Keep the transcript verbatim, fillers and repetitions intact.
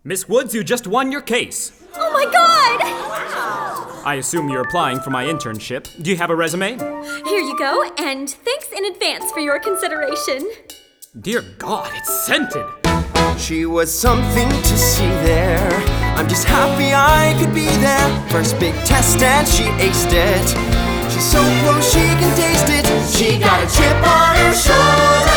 Miss Woods, you just won your case. Oh my God! I assume you're applying for my internship. Do you have a resume? Here you go, and thanks in advance for your consideration. Dear God, it's scented. She was something to see there. I'm just happy I could be there. First big test and she aced it. She's so close she can taste it. She got a chip on her shoulder.